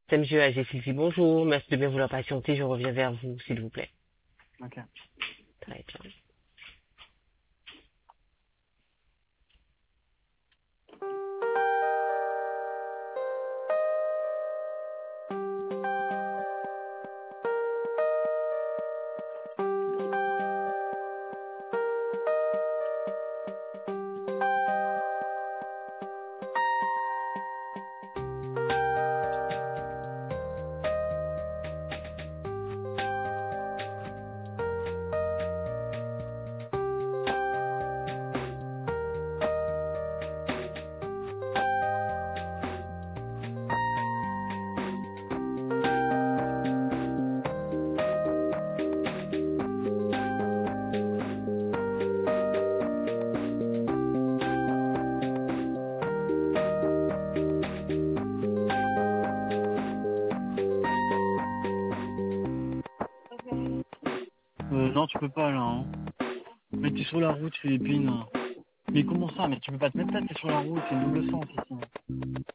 SMGEAG Sylvie, bonjour. Merci de bien vouloir patienter. Je reviens vers vous, s'il vous plaît. Ok. Très bien. Non, tu peux pas là. Hein. Mais t'es sur la route, Philippine. Mais comment ça? Mais tu peux pas te mettre là, t'es sur la route, c'est double sens ici.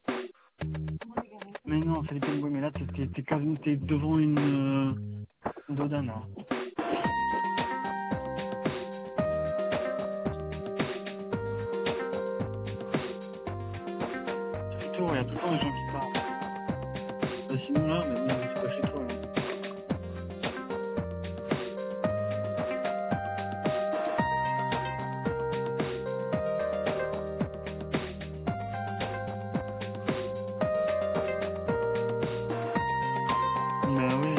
Mais non, Philippine, oui, mais là, t'es devant une Dodane. Là. C'est tout, il y a tout le temps des gens qui parlent. Sinon là, mais non, c'est pas chez toi là. Mais oui.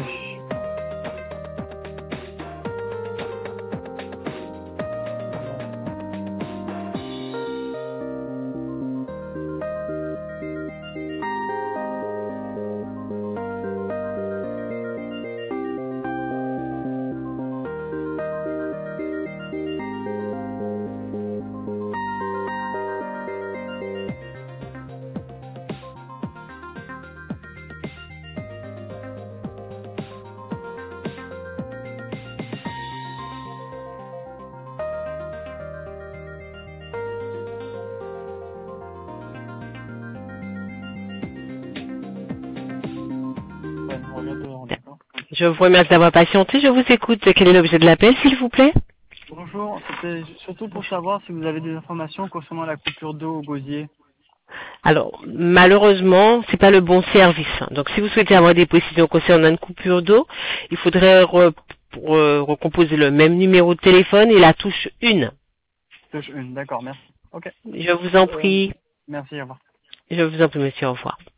Ouais, on regarde dehors, d'accord. Je vous remercie d'avoir patienté. Je vous écoute. Quel est l'objet de l'appel, s'il vous plaît? Bonjour, c'était surtout pour savoir si vous avez des informations concernant la coupure d'eau au gosier. Alors, malheureusement, c'est pas le bon service. Donc, si vous souhaitez avoir des précisions concernant une coupure d'eau, il faudrait recomposer le même numéro de téléphone et la touche 1. Touche une, d'accord, merci. Ok. Je vous en prie. Merci, au revoir. Je vous en prie, monsieur. Au revoir.